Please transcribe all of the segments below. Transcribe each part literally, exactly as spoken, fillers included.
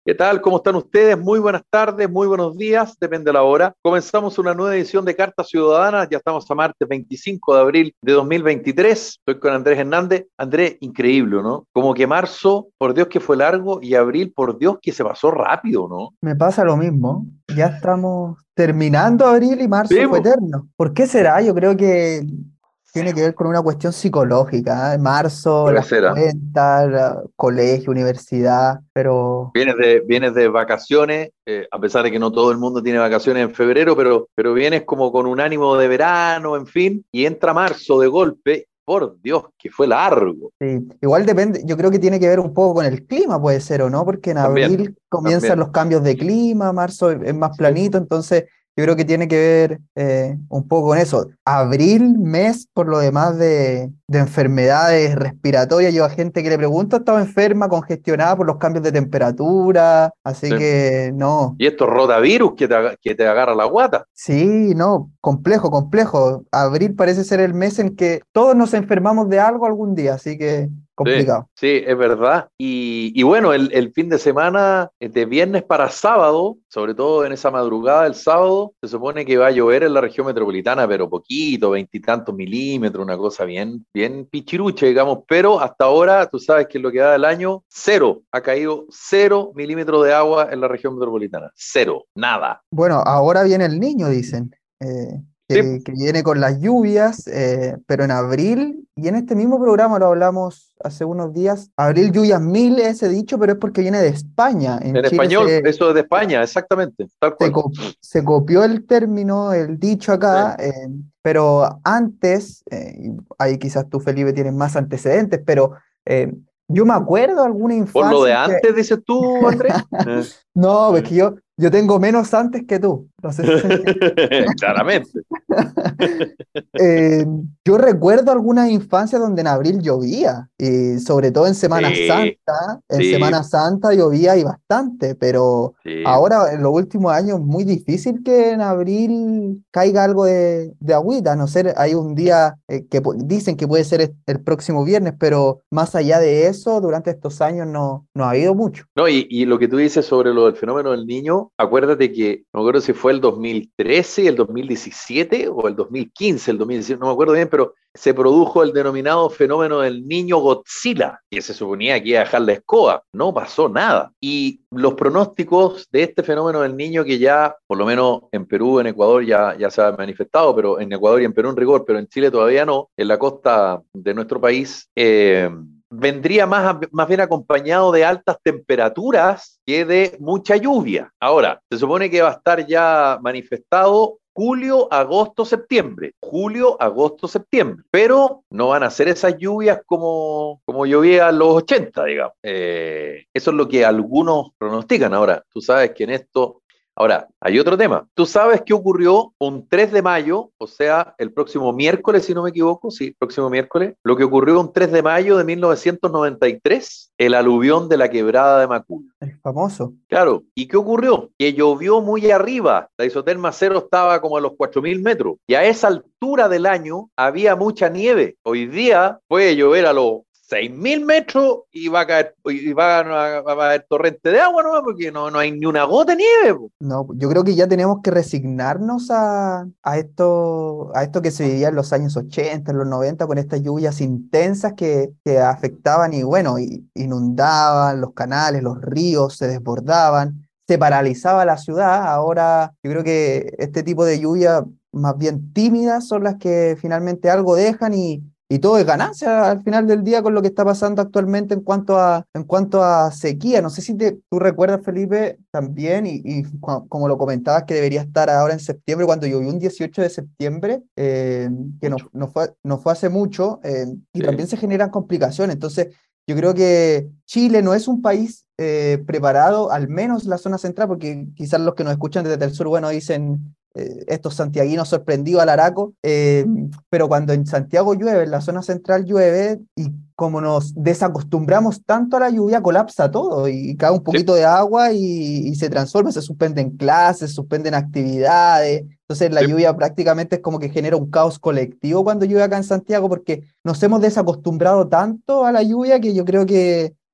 ¿Qué tal? ¿Cómo están ustedes? Muy buenas tardes, muy buenos días, depende de la hora. Comenzamos una nueva edición de Cartas Ciudadanas, ya estamos a martes veinticinco de abril de dos mil veintitrés. Estoy con Andrés Hernández. Andrés, increíble, ¿no? Como que marzo, por Dios que fue largo, y abril, por Dios que se pasó rápido, ¿no? Me pasa lo mismo. Ya estamos terminando abril y marzo Sí, fue po. eterno. ¿Por qué será? Yo creo que tiene que ver con una cuestión psicológica, ¿eh? Marzo, Puede las ser, ¿ah? cuentas, la- colegio, universidad, pero Vienes de, vienes de vacaciones, eh, a pesar de que no todo el mundo tiene vacaciones en febrero, pero, pero vienes como con un ánimo de verano, en fin, y entra marzo de golpe. Por Dios, que fue largo. sí, igual depende, yo creo que tiene que ver un poco con el clima, puede ser, ¿o no? Porque en También, abril comienzan también. los cambios de clima, marzo es es más Sí. planito, entonces yo creo que tiene que ver eh, un poco con eso. Abril, mes, por lo demás de, de enfermedades respiratorias, yo a gente que le pregunto estaba enferma, congestionada por los cambios de temperatura, así Sí. que no. Y estos rotavirus que te, aga- que te agarra la guata. Sí, no, complejo, complejo. Abril parece ser el mes en que todos nos enfermamos de algo algún día, así que Sí, complicado. sí, es verdad. Y, y bueno, el, el fin de semana, eh, de viernes para sábado, sobre todo en esa madrugada del sábado, se supone que va a llover en la región metropolitana, pero poquito, veintitantos milímetros, una cosa bien, bien pichiruche, digamos. Pero hasta ahora, tú sabes que en lo que va del año, cero. Ha caído cero milímetros de agua en la región metropolitana. Cero, nada. Bueno, ahora viene el niño, dicen, eh, Sí, que, que viene con las lluvias, eh, pero en abril, y en este mismo programa lo hablamos hace unos días, abril lluvias mil, ese dicho, pero es porque viene de España. En en Chile español, se, eso es de España, exactamente, tal se, cual. co- se copió el término, el dicho Sí. acá, eh, pero antes, eh, y ahí quizás tú, Felipe, tienes más antecedentes, pero eh, yo me acuerdo de alguna Por lo infancia de en que antes, dices tú, Andrés. Eh, no, es eh. que yo, yo tengo menos antes que tú. No sé si se entiende. Claramente. Eh, yo recuerdo algunas infancias donde en abril llovía, y sobre todo en Semana Sí, Santa, en sí, Semana Santa llovía y bastante, pero sí. ahora en los últimos años es muy difícil que en abril caiga algo de, de agüita, a no ser hay un día eh, que pu- dicen que puede ser el el próximo viernes, pero más allá de eso, durante estos años no, no ha habido mucho. No, y, y lo que tú dices sobre lo del fenómeno del niño, acuérdate que, no me acuerdo si fue el dos mil trece, el dos mil diecisiete o el dos mil quince, el dos mil diecisiete, no me acuerdo bien, pero se produjo el denominado fenómeno del niño Godzilla, que se suponía que iba a dejar la escoba. No pasó nada. Y los pronósticos de este fenómeno del niño, que ya, por lo menos en Perú, en Ecuador, ya, ya se ha manifestado, pero en Ecuador y en Perú en rigor, pero en Chile todavía no, en la costa de nuestro país, eh, vendría más, más bien acompañado de altas temperaturas que de mucha lluvia. Ahora, se supone que va a estar ya manifestado julio, agosto, septiembre. Julio, agosto, septiembre. Pero no van a ser esas lluvias como, como llovía en los ochenta, digamos. Eh, eso es lo que algunos pronostican. Ahora, tú sabes que en esto ahora, hay otro tema. ¿Tú sabes qué ocurrió un tres de mayo, o sea, el próximo miércoles, si no me equivoco? Sí, próximo miércoles. Lo que ocurrió un tres de mayo de mil novecientos noventa y tres, el aluvión de la quebrada de Macul. El famoso. Claro, ¿y qué ocurrió? Que llovió muy arriba, la isoterma cero estaba como a los cuatro mil metros, y a esa altura del año había mucha nieve. Hoy día puede llover a los seis mil metros y va a caer, y va a, va a caer torrente de agua, ¿no? Porque no, no hay ni una gota de nieve, po. No, yo creo que ya tenemos que resignarnos a, a esto, a esto que se vivía en los años ochenta, en los noventa, con estas lluvias intensas que, que afectaban y bueno, y- inundaban los canales, los ríos, se desbordaban, se paralizaba la ciudad. Ahora yo creo que este tipo de lluvias más bien tímidas son las que finalmente algo dejan y, y todo es ganancia al final del día con lo que está pasando actualmente en cuanto a, en cuanto a sequía. No sé si te, tú recuerdas, Felipe, también, y, y cua- como lo comentabas, que debería estar ahora en septiembre, cuando llovió un dieciocho de septiembre, eh, que no, Mucho. no fue, no fue hace mucho, eh, y Sí. también se generan complicaciones. Entonces, yo creo que Chile no es un país eh, preparado, al menos la zona central, porque quizás los que nos escuchan desde el sur, bueno, dicen eh, estos santiaguinos sorprendidos al Araco, eh, pero cuando en Santiago llueve, en la zona central llueve, y como nos desacostumbramos tanto a la lluvia, colapsa todo y cae un Sí. poquito de agua y, y se transforma, se suspenden clases, se suspenden actividades. Entonces la Sí. lluvia prácticamente es como que genera un caos colectivo cuando llueve acá en Santiago, porque nos hemos desacostumbrado tanto a la lluvia que yo creo que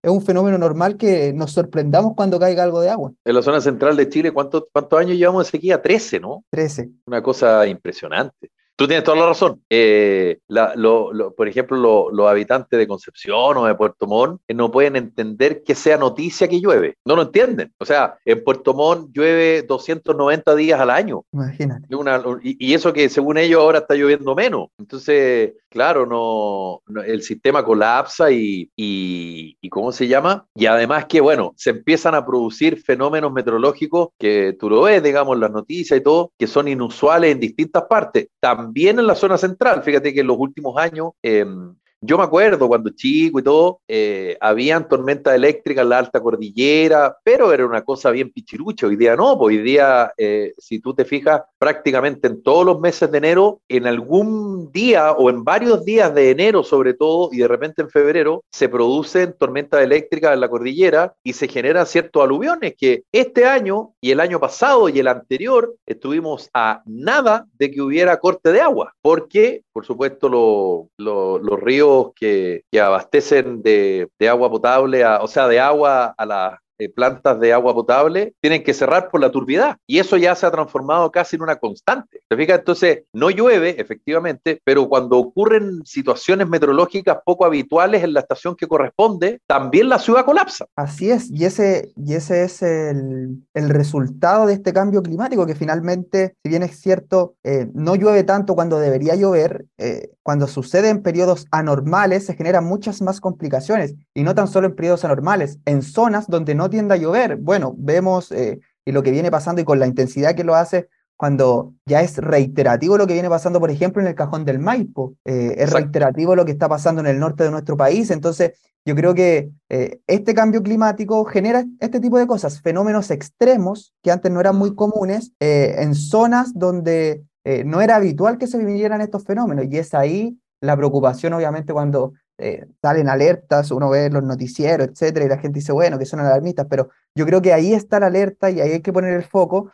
es un fenómeno normal que nos sorprendamos cuando caiga algo de agua. En la zona central de Chile, ¿cuántos, cuántos años llevamos de sequía? trece, ¿no? trece. Una cosa impresionante. Tú tienes toda la razón. Eh, la, lo, lo, por ejemplo, lo, los habitantes de Concepción o de Puerto Montt eh, no pueden entender que sea noticia que llueve. No lo entienden. O sea, en Puerto Montt llueve doscientos noventa días al año. Imagínate. Una, y, y eso que según ellos ahora está lloviendo menos. Entonces, claro, no, no el sistema colapsa y, y, y ¿cómo se llama? Y además que, bueno, se empiezan a producir fenómenos meteorológicos que tú lo ves, digamos, en las noticias y todo, que son inusuales en distintas partes. También en la zona central, fíjate que en los últimos años, eh, yo me acuerdo cuando chico y todo, eh, habían tormentas eléctricas en la alta cordillera, pero era una cosa bien pichirucha. Hoy día no, pues hoy día, eh, si tú te fijas, prácticamente en todos los meses de enero, en algún día o en varios días de enero sobre todo, y de repente en febrero, se producen tormentas eléctricas en la cordillera y se generan ciertos aluviones que este año y el año pasado y el anterior estuvimos a nada de que hubiera corte de agua, porque, por supuesto, lo, lo, los ríos Que, que abastecen de, de agua potable, a, o sea, de agua a las eh, plantas de agua potable, tienen que cerrar por la turbidez. Y eso ya se ha transformado casi en una constante. ¿Te fijas? Entonces, no llueve, efectivamente, pero cuando ocurren situaciones meteorológicas poco habituales en la estación que corresponde, también la ciudad colapsa. Así es, y ese, y ese es el, el resultado de este cambio climático, que finalmente, si bien es cierto, eh, no llueve tanto cuando debería llover, eh, cuando sucede en periodos anormales se generan muchas más complicaciones, y no tan solo en periodos anormales, en zonas donde no tiende a llover. Bueno, vemos eh, y lo que viene pasando y con la intensidad que lo hace, cuando ya es reiterativo lo que viene pasando, por ejemplo, en el Cajón del Maipo, eh, es reiterativo lo que está pasando en el norte de nuestro país. Entonces, yo creo que eh, este cambio climático genera este tipo de cosas, fenómenos extremos que antes no eran muy comunes, eh, en zonas donde eh, no era habitual que se vivieran estos fenómenos, y es ahí la preocupación, obviamente, cuando eh, salen alertas, uno ve los noticieros, etcétera, y la gente dice, bueno, que son alarmistas, pero yo creo que ahí está la alerta y ahí hay que poner el foco,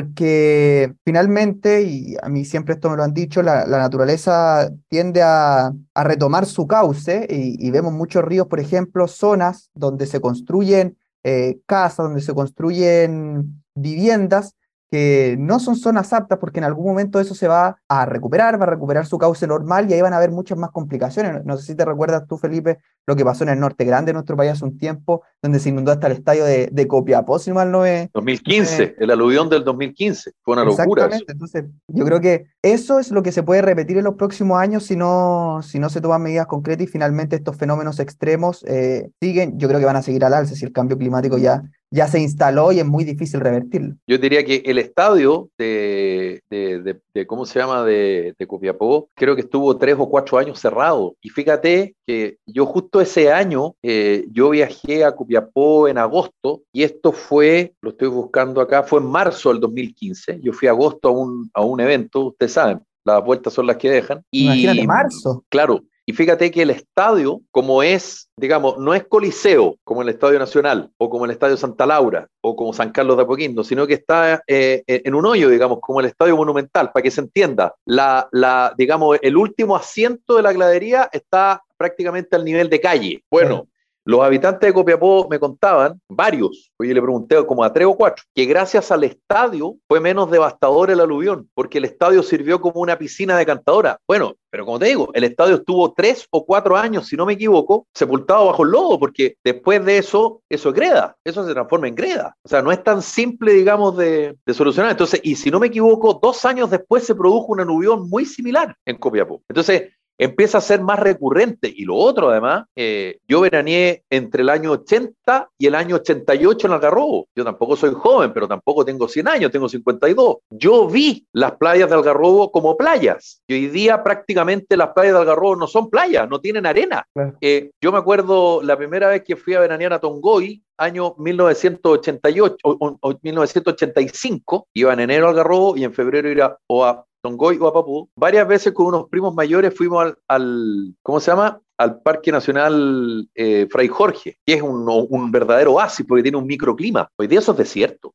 porque finalmente, y a mí siempre esto me lo han dicho, la, la naturaleza tiende a, a retomar su cauce, y, y vemos muchos ríos, por ejemplo, zonas donde se construyen eh, casas, donde se construyen viviendas, que no son zonas aptas, porque en algún momento eso se va a recuperar, va a recuperar su cauce normal, y ahí van a haber muchas más complicaciones. No sé si te recuerdas tú, Felipe, lo que pasó en el norte grande de nuestro país hace un tiempo, donde se inundó hasta el estadio de, de Copiapó, si mal no me... dos mil quince, no me... el aluvión del dos mil quince, fue una locura eso. Exactamente, entonces yo creo que eso es lo que se puede repetir en los próximos años si no, si no se toman medidas concretas, y finalmente estos fenómenos extremos eh, siguen. Yo creo que van a seguir al alza si el cambio climático ya, ya se instaló y es muy difícil revertirlo. Yo diría que el estadio de, de, de, de ¿cómo se llama?, de, de Copiapó, creo que estuvo tres o cuatro años cerrado. Y fíjate que yo justo ese año, eh, yo viajé a Copiapó en agosto, y esto fue, lo estoy buscando acá, fue en marzo del dos mil quince. Yo fui a agosto a un, a un evento, ustedes saben, las vueltas son las que dejan. Y, imagínate, marzo. Claro. Y fíjate que el estadio, como es, digamos, no es Coliseo, como el Estadio Nacional, o como el Estadio Santa Laura, o como San Carlos de Apoquindo, sino que está eh, en un hoyo, digamos, como el Estadio Monumental, para que se entienda. La, la, digamos, el último asiento de la gradería está prácticamente al nivel de calle. Bueno, los habitantes de Copiapó me contaban, varios, oye, le pregunté como a tres o cuatro, que gracias al estadio fue menos devastador el aluvión, porque el estadio sirvió como una piscina decantadora. Bueno, pero como te digo, el estadio estuvo tres o cuatro años, si no me equivoco, sepultado bajo el lodo, porque después de eso, eso es greda, eso se transforma en greda. O sea, no es tan simple, digamos, de, de solucionar. Entonces, y si no me equivoco, dos años después se produjo un aluvión muy similar en Copiapó. Entonces, empieza a ser más recurrente. Y lo otro, además, eh, yo veraneé entre el año ochenta y el año ochenta y ocho en Algarrobo. Yo tampoco soy joven, pero tampoco tengo cien años, tengo cincuenta y dos. Yo vi las playas de Algarrobo como playas. Y hoy día prácticamente las playas de Algarrobo no son playas, no tienen arena. Claro. Eh, yo me acuerdo la primera vez que fui a veranear a Tongoy, año mil novecientos ochenta y ocho o, o, o mil novecientos ochenta y cinco, iba en enero a Algarrobo y en febrero iba o a Tongoy o a Papú. Varias veces con unos primos mayores fuimos al, al ¿cómo se llama?, al Parque Nacional eh, Fray Jorge, que es un, un verdadero oasis porque tiene un microclima. Hoy día eso es desierto.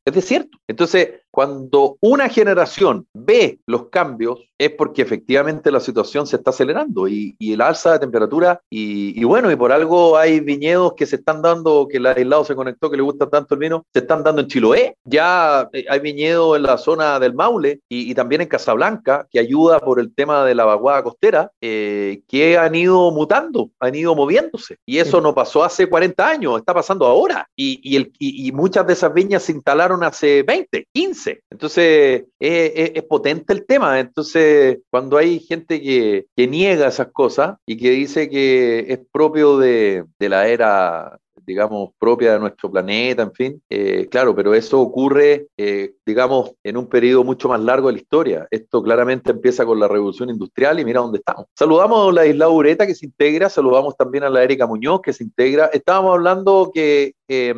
es desierto. Entonces, cuando una generación ve los cambios, es porque efectivamente la situación se está acelerando y, y el alza de temperatura, y, y bueno, y por algo hay viñedos que se están dando, que el aislado se conectó, que le gusta tanto el vino, se están dando en Chiloé, ya hay viñedos en la zona del Maule y, y también en Casablanca, que ayuda por el tema de la vaguada costera, eh, que han ido mutando, han ido moviéndose, y eso no pasó hace cuarenta años, está pasando ahora, y, y, el, y, y muchas de esas viñas se instalaron hace veinte, quince. Entonces, es, es, es potente el tema. Entonces, cuando hay gente que, que niega esas cosas y que dice que es propio de, de la era, digamos, propia de nuestro planeta, en fin, eh, claro, pero eso ocurre, eh, digamos, en un periodo mucho más largo de la historia. Esto claramente empieza con la Revolución Industrial y mira dónde estamos. Saludamos a la Isla Ureta que se integra, saludamos también a la Erika Muñoz que se integra. Estábamos hablando que... Eh,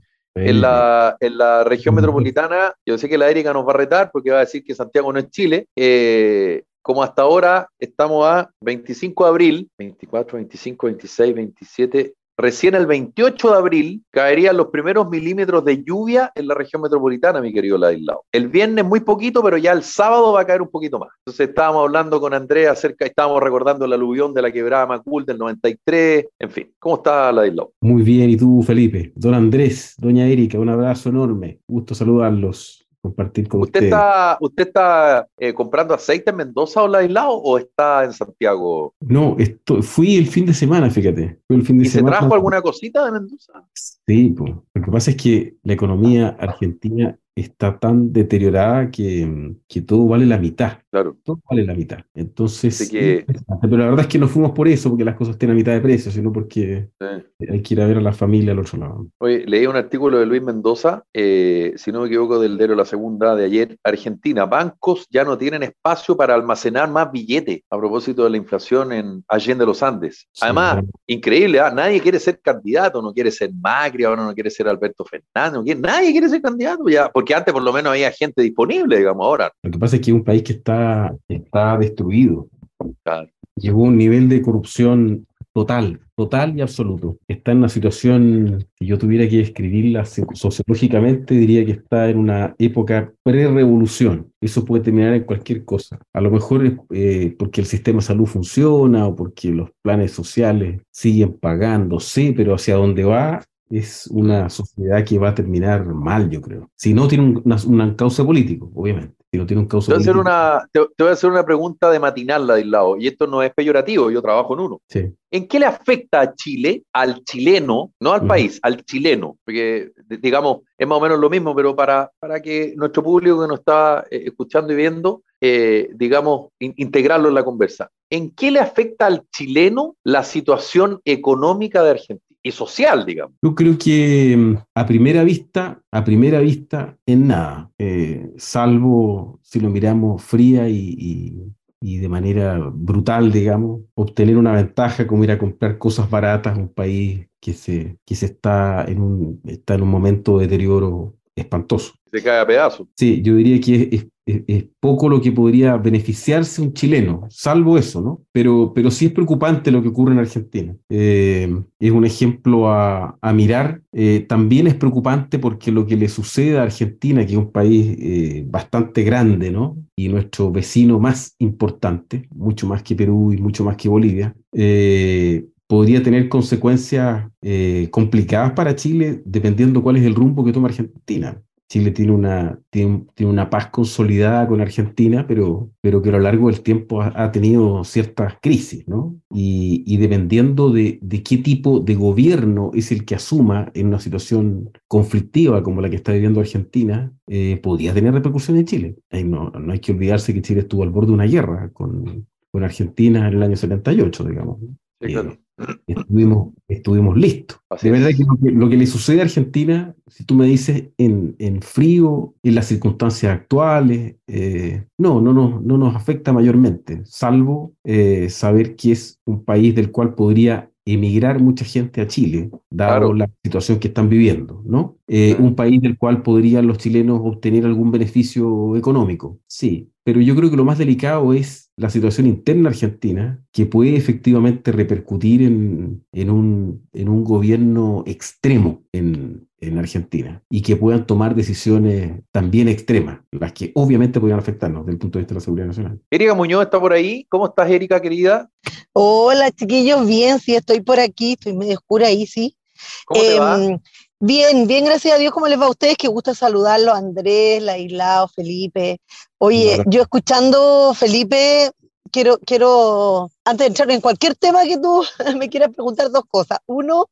En la, en la región metropolitana, yo sé que la Erika nos va a retar porque va a decir que Santiago no es Chile. Eh, como hasta ahora estamos a veinticinco de abril, veinticuatro, veinticinco, veintiséis, veintisiete, recién el veintiocho de abril caerían los primeros milímetros de lluvia en la región metropolitana, mi querido Ladislao. El viernes muy poquito, pero ya el sábado va a caer un poquito más. Entonces estábamos hablando con Andrea acerca, estábamos recordando el aluvión de la quebrada Macul del noventa y tres, en fin. ¿Cómo está Ladislao? Muy bien, ¿y tú, Felipe? Don Andrés, doña Erika, un abrazo enorme. Gusto saludarlos, compartir con ¿Usted ustedes. está, usted está eh, comprando aceite en Mendoza o Ladislao o está en Santiago? No, esto, fui el fin de semana, fíjate. Fui el fin de ¿Y se semana. trajo alguna cosita de Mendoza? Sí, pues. Lo que pasa es que la economía argentina está tan deteriorada que, que todo vale la mitad. Claro. Todo vale la mitad. Entonces, Así que, interesante. Pero la verdad es que no fuimos por eso, porque las cosas estén a mitad de precio, sino porque eh. hay que ir a ver a la familia al otro lado. Oye, leí un artículo de Luis Mendoza, eh, si no me equivoco, del diario La Segunda de ayer. Argentina, bancos ya no tienen espacio para almacenar más billetes a propósito de la inflación en Allende los Andes. Además, sí, increíble, ¿eh? Nadie quiere ser candidato, no quiere ser Macri, ahora no quiere ser Alberto Fernández, no quiere, nadie quiere ser candidato ya, porque antes por lo menos había gente disponible, digamos, ahora. Lo que pasa es que es un país que está, está destruido. Claro. Llegó a un nivel de corrupción total, total y absoluto. Está en una situación, si yo tuviera que describirla sociológicamente, diría que está en una época pre-revolución. Eso puede terminar en cualquier cosa. A lo mejor es eh, porque el sistema de salud funciona o porque los planes sociales siguen pagándose, pero hacia dónde va es una sociedad que va a terminar mal, yo creo. Si no tiene un, una, una causa político, obviamente. Si no tiene un causa te, voy político. Una, te, te voy a hacer una pregunta de matinal, Ladislao, y esto no es peyorativo, yo trabajo en uno. Sí. ¿En qué le afecta a Chile, al chileno, no al uh-huh. país, al chileno? Porque, digamos, es más o menos lo mismo, pero para, para que nuestro público que nos está eh, escuchando y viendo, eh, digamos, in, integrarlo en la conversa. ¿En qué le afecta al chileno la situación económica de Argentina? Y social, digamos. Yo creo que a primera vista, a primera vista, en nada, eh, salvo si lo miramos fría y, y, y de manera brutal, digamos, obtener una ventaja como ir a comprar cosas baratas, un país que se, que se está en un, está en un momento de deterioro espantoso. Se cae a pedazos. Sí, yo diría que es, es, es poco lo que podría beneficiarse un chileno, salvo eso, ¿no? Pero, pero sí es preocupante lo que ocurre en Argentina. Eh, es un ejemplo a, a mirar. Eh, también es preocupante porque lo que le sucede a Argentina, que es un país eh, bastante grande, ¿no? Y nuestro vecino más importante, mucho más que Perú y mucho más que Bolivia, eh, podría tener consecuencias eh, complicadas para Chile dependiendo cuál es el rumbo que toma Argentina. Chile tiene una, tiene, tiene una paz consolidada con Argentina, pero, pero que a lo largo del tiempo ha, ha tenido ciertas crisis, ¿no? Y, y dependiendo de, de qué tipo de gobierno es el que asuma en una situación conflictiva como la que está viviendo Argentina, eh, podría tener repercusiones en Chile. Ahí no, no hay que olvidarse que Chile estuvo al borde de una guerra con, con Argentina en el año setenta y ocho, digamos. Sí, claro. Eh, Estuvimos, estuvimos listos. Así de verdad es. que lo, que lo que le sucede a Argentina, si tú me dices en, en frío, en las circunstancias actuales, eh, no, no, no, no nos afecta mayormente, salvo eh, saber que es un país del cual podría emigrar mucha gente a Chile, dado Claro. la situación que están viviendo, ¿no? eh, Mm. un país del cual podrían los chilenos obtener algún beneficio económico. Sí, pero yo creo que lo más delicado es la situación interna argentina, que puede efectivamente repercutir en, en un, en un gobierno extremo en, en Argentina y que puedan tomar decisiones también extremas, las que obviamente podrían afectarnos desde el punto de vista de la seguridad nacional. Erika Muñoz está por ahí. ¿Cómo estás, Erika, querida? Hola, chiquillos, bien, sí, estoy por aquí, estoy medio oscura ahí, sí. ¿Cómo te va? Em, bien, bien, gracias a Dios, ¿cómo les va a ustedes? Qué gusto saludarlos, Andrés, Laislao, Felipe. Oye, Ahora, yo escuchando, Felipe, quiero, quiero, antes de entrar en cualquier tema que tú me quieras preguntar, dos cosas. Uno,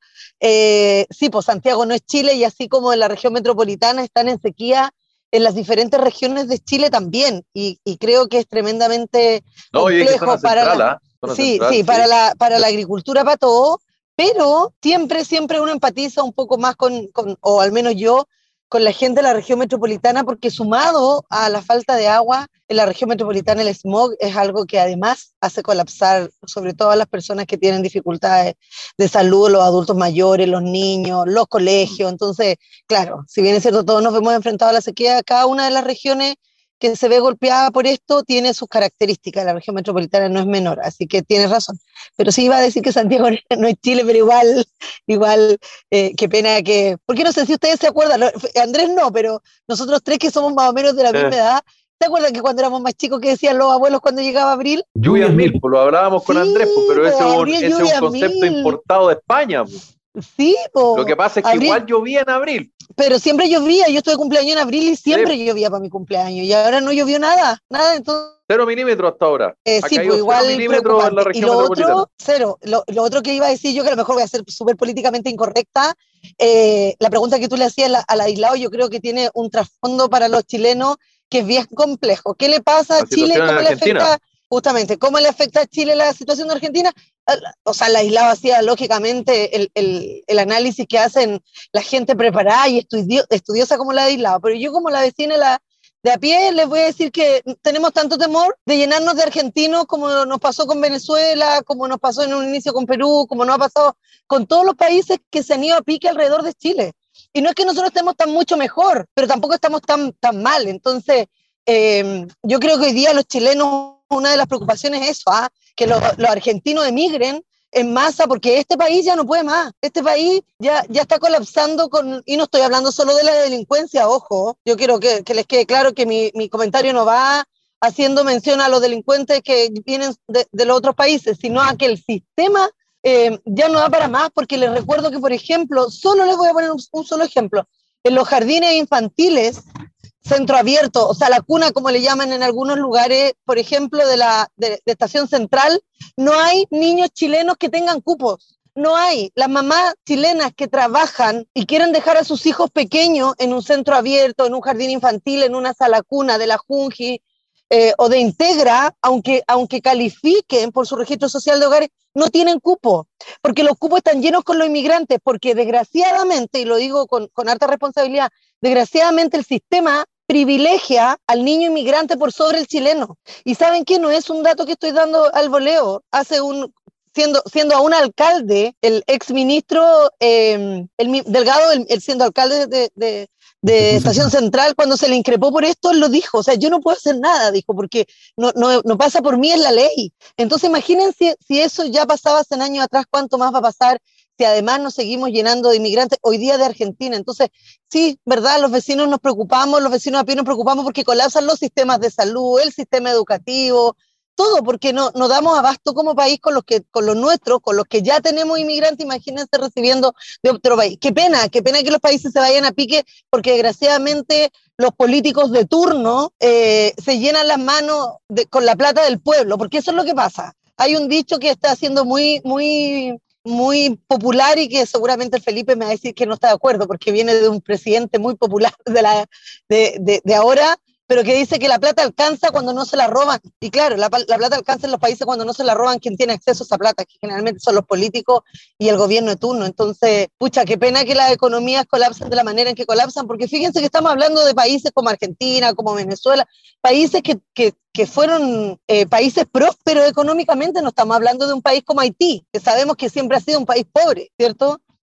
eh, sí, pues Santiago no es Chile y así como en la región metropolitana están en sequía, en las diferentes regiones de Chile también, y, y creo que es tremendamente No, yo dije zona complejo para central, la, ¿ah? Zona sí, central, sí, sí. para la, para la agricultura, para todo, pero siempre, siempre uno empatiza un poco más con, con, o al menos yo, con la gente de la región metropolitana, porque sumado a la falta de agua en la región metropolitana, el smog es algo que además hace colapsar, sobre todo a las personas que tienen dificultades de salud, los adultos mayores, los niños, los colegios. Entonces, claro, si bien es cierto, todos nos vemos enfrentados a la sequía, cada una de las regiones que se ve golpeada por esto tiene sus características. La región metropolitana no es menor, así que tienes razón. Pero sí iba a decir que Santiago no es Chile, pero igual, igual, eh, qué pena que... Porque no sé si ustedes se acuerdan, Andrés no, pero nosotros tres que somos más o menos de la misma Eh, edad, ¿se acuerdan que cuando éramos más chicos que decían los abuelos cuando llegaba abril? lluvias mil, pues lo hablábamos con Andrés, pues, Sí, pero pues ese es un, abril ese es un lluvia concepto mil. importado de España, pues. Sí, Lo que pues pasa es que abril, igual llovía en abril. pero siempre llovía. Yo estuve de cumpleaños en abril y Sí, siempre llovía para mi cumpleaños, y ahora no llovió nada, nada, entonces... cero milímetros hasta ahora. Eh, Ha sí, caído pues cero igual milímetros en la preocupante. Y región lo metropolitana. otro, cero, lo, lo otro que iba a decir yo, que a lo mejor voy a ser súper políticamente incorrecta, eh, la pregunta que tú le hacías al aislado, yo creo que tiene un trasfondo para los chilenos que es bien complejo. ¿Qué le pasa a La Chile? situación en ¿Cómo le Argentina. afecta, justamente, cómo le afecta a Chile la situación de Argentina? O sea, el aislado hacía lógicamente el, el, el análisis que hacen la gente preparada y estudio, estudiosa como la de aislado, pero yo como la vecina la, de a pie les voy a decir que tenemos tanto temor de llenarnos de argentinos como nos pasó con Venezuela, como nos pasó en un inicio con Perú, como nos ha pasado con todos los países que se han ido a pique alrededor de Chile. Y no es que nosotros estemos tan mucho mejor, pero tampoco estamos tan, tan mal. Entonces, eh, yo creo que hoy día los chilenos, una de las preocupaciones es eso, ¿ah? Que los, los argentinos emigren en masa, porque este país ya no puede más. Este país ya, ya está colapsando con, y no estoy hablando solo de la delincuencia, ojo, yo quiero que, que les quede claro que mi, mi comentario no va haciendo mención a los delincuentes que vienen de, de los otros países, sino a que el sistema eh, ya no da para más, porque les recuerdo que, por ejemplo, solo les voy a poner un, un solo ejemplo, en los jardines infantiles, centro abierto, o sea, la cuna, como le llaman en algunos lugares, por ejemplo, de la de, de Estación Central, no hay niños chilenos que tengan cupos. No hay. Las mamás chilenas que trabajan y quieren dejar a sus hijos pequeños en un centro abierto, en un jardín infantil, en una sala cuna de la Junji eh, o de Integra, aunque, aunque califiquen por su registro social de hogares, no tienen cupo, porque los cupos están llenos con los inmigrantes, porque desgraciadamente, y lo digo con, con harta responsabilidad, desgraciadamente el sistema privilegia al niño inmigrante por sobre el chileno. Y ¿saben qué? No es un dato que estoy dando al voleo. Hace un, siendo, siendo aún alcalde, el exministro eh, el, Delgado, el, el siendo alcalde de, de, de Estación Central, cuando se le increpó por esto, él lo dijo. O sea, yo no puedo hacer nada, dijo, porque no, no, no pasa por mí, es la ley. Entonces imagínense si eso ya pasaba hace años atrás, ¿cuánto más va a pasar? Si además nos seguimos llenando de inmigrantes hoy día de Argentina. Entonces, sí, verdad, los vecinos nos preocupamos, los vecinos a pie nos preocupamos porque colapsan los sistemas de salud, el sistema educativo, todo, porque no, no damos abasto como país con los, que, con los nuestros, con los que ya tenemos inmigrantes, imagínense recibiendo de otro país. Qué pena, qué pena que los países se vayan a pique, porque desgraciadamente los políticos de turno eh, se llenan las manos de, con la plata del pueblo, porque eso es lo que pasa. Hay un dicho que está siendo muy, muy... muy popular y que seguramente el Felipe me va a decir que no está de acuerdo porque viene de un presidente muy popular de, la, de, de, de ahora, pero que dice que la plata alcanza cuando no se la roban. Y claro, la, la plata alcanza en los países cuando no se la roban quien tiene acceso a esa plata, que generalmente son los políticos y el gobierno de turno. Entonces, pucha, qué pena que las economías colapsen de la manera en que colapsan, porque fíjense que estamos hablando de países como Argentina, como Venezuela, países que, que, que fueron eh, países prósperos económicamente. No estamos hablando de un país como Haití, que sabemos que siempre ha sido un país pobre, ¿cierto?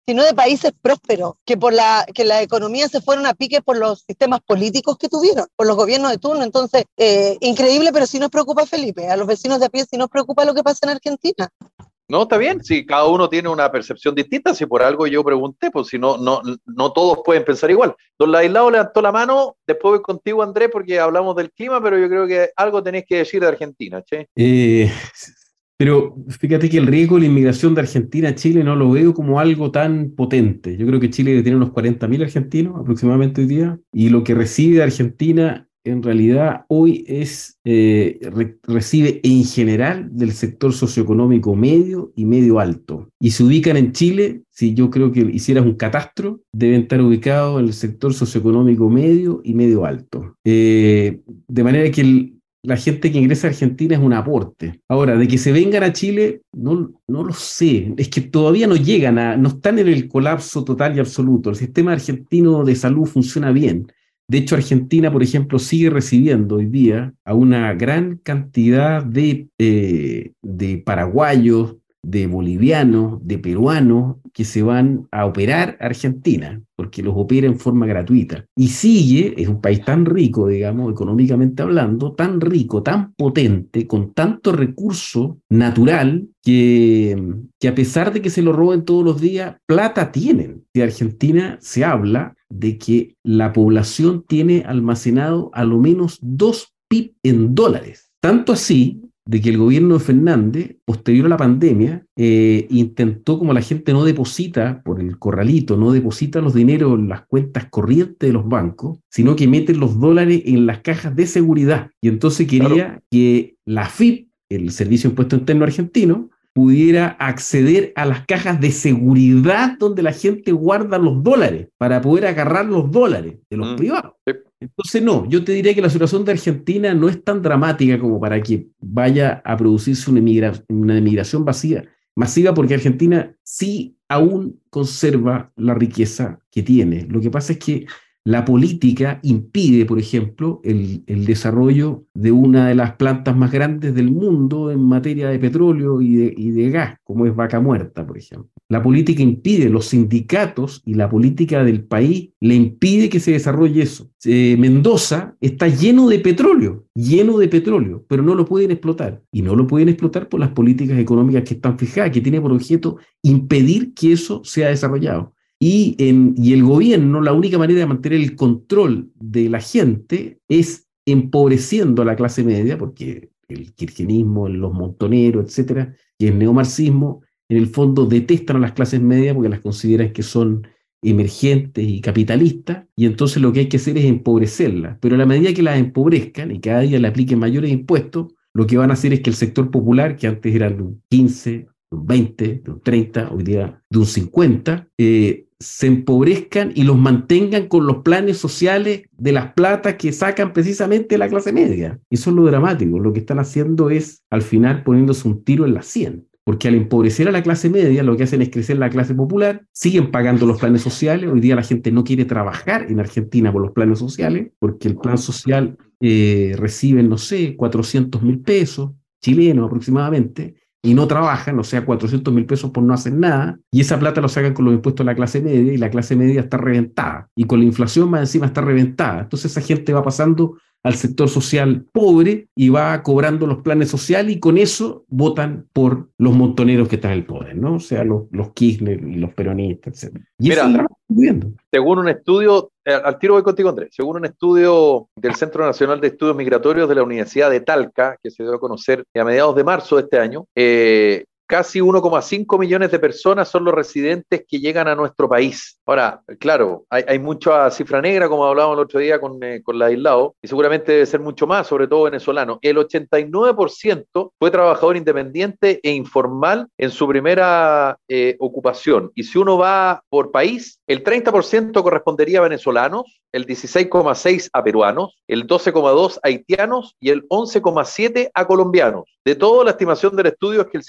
sino de países prósperos, que por la que la economía se fueron a pique por los sistemas políticos que tuvieron, por los gobiernos de turno. Entonces, eh, increíble, pero sí nos preocupa, Felipe, a los vecinos de a pie sí nos preocupa lo que pasa en Argentina. No, está bien, si cada uno tiene una percepción distinta, si por algo yo pregunté, pues si no, no, no todos pueden pensar igual. Don Ladislao levantó la mano, después voy contigo, Andrés, porque hablamos del clima, pero yo creo que algo tenés que decir de Argentina, ¿che? Eh, pero fíjate que el riesgo de la inmigración de Argentina a Chile no lo veo como algo tan potente. Yo creo que Chile tiene unos cuarenta mil argentinos aproximadamente hoy día, y lo que recibe de Argentina en realidad hoy es eh, re, recibe en general del sector socioeconómico medio y medio alto. Y se ubican en Chile, si yo creo que hicieras un catastro, deben estar ubicados en el sector socioeconómico medio y medio alto. Eh, de manera que el, la gente que ingresa a Argentina es un aporte. Ahora, de que se vengan a Chile, no, no lo sé. Es que todavía no llegan, a, no están en el colapso total y absoluto. El sistema argentino de salud funciona bien. De hecho, Argentina, por ejemplo, sigue recibiendo hoy día a una gran cantidad de, eh, de paraguayos, de bolivianos, de peruanos que se van a operar a Argentina, porque los opera en forma gratuita. Y sigue, es un país tan rico, digamos, económicamente hablando, tan rico, tan potente, con tanto recurso natural, que, que a pesar de que se lo roben todos los días, plata tienen. De Argentina se habla de que la población tiene almacenado a lo menos dos P I B en dólares. Tanto así de que el gobierno de Fernández, posterior a la pandemia, eh, intentó, como la gente no deposita por el corralito, no deposita los dineros en las cuentas corrientes de los bancos, sino que meten los dólares en las cajas de seguridad. Y entonces quería claro. que la F I P, el Servicio de Impuesto Interno Argentino, pudiera acceder a las cajas de seguridad donde la gente guarda los dólares para poder agarrar los dólares de los mm, privados. Sí. Entonces no, yo te diría que la situación de Argentina no es tan dramática como para que vaya a producirse una, emigra- una emigración vacía, masiva, porque Argentina sí aún conserva la riqueza que tiene. Lo que pasa es que la política impide, por ejemplo, el, el desarrollo de una de las plantas más grandes del mundo en materia de petróleo y de, y de gas, como es Vaca Muerta, por ejemplo. La política impide, los sindicatos y la política del país le impide que se desarrolle eso. Eh, Mendoza está lleno de petróleo, lleno de petróleo, pero no lo pueden explotar. Y no lo pueden explotar por las políticas económicas que están fijadas, que tiene por objeto impedir que eso sea desarrollado. Y, en, y el gobierno, la única manera de mantener el control de la gente es empobreciendo a la clase media, porque el kirchnerismo, los montoneros, etcétera, y el neomarxismo, en el fondo detestan a las clases medias porque las consideran que son emergentes y capitalistas, y entonces lo que hay que hacer es empobrecerlas. Pero a la medida que las empobrezcan y cada día le apliquen mayores impuestos, lo que van a hacer es que el sector popular, que antes era de un quince, de un veinte, de un treinta, hoy día de un cincuenta, eh, se empobrezcan y los mantengan con los planes sociales de las platas que sacan precisamente la clase media. Eso es lo dramático. Lo que están haciendo es, al final, poniéndose un tiro en la sien. Porque al empobrecer a la clase media, lo que hacen es crecer la clase popular, siguen pagando los planes sociales. Hoy día la gente no quiere trabajar en Argentina por los planes sociales, porque el plan social eh, recibe, no sé, cuatrocientos mil pesos chilenos aproximadamente, y no trabajan, o sea, cuatrocientos mil pesos por no hacer nada, y esa plata lo sacan con los impuestos a la clase media, y la clase media está reventada, y con la inflación más encima está reventada. Entonces esa gente va pasando al sector social pobre y va cobrando los planes sociales, y con eso votan por los montoneros que están en el poder, ¿no? O sea, los, los Kirchner y los peronistas, etcétera. Y Mira, eso viendo. Según un estudio, eh, al tiro voy contigo, Andrés, según un estudio del Centro Nacional de Estudios Migratorios de la Universidad de Talca, que se dio a conocer a mediados de marzo de este año, eh, casi uno coma cinco millones de personas son los residentes que llegan a nuestro país. Ahora, claro, hay, hay mucha cifra negra, como hablábamos el otro día con, eh, con Ladislao, y seguramente debe ser mucho más, sobre todo venezolano. El ochenta y nueve por ciento fue trabajador independiente e informal en su primera eh, ocupación. Y si uno va por país, el treinta por ciento correspondería a venezolanos, el dieciséis coma seis por ciento a peruanos, el doce coma dos por ciento a haitianos y el once coma siete por ciento a colombianos. De todo, la estimación del estudio es que el cincuenta coma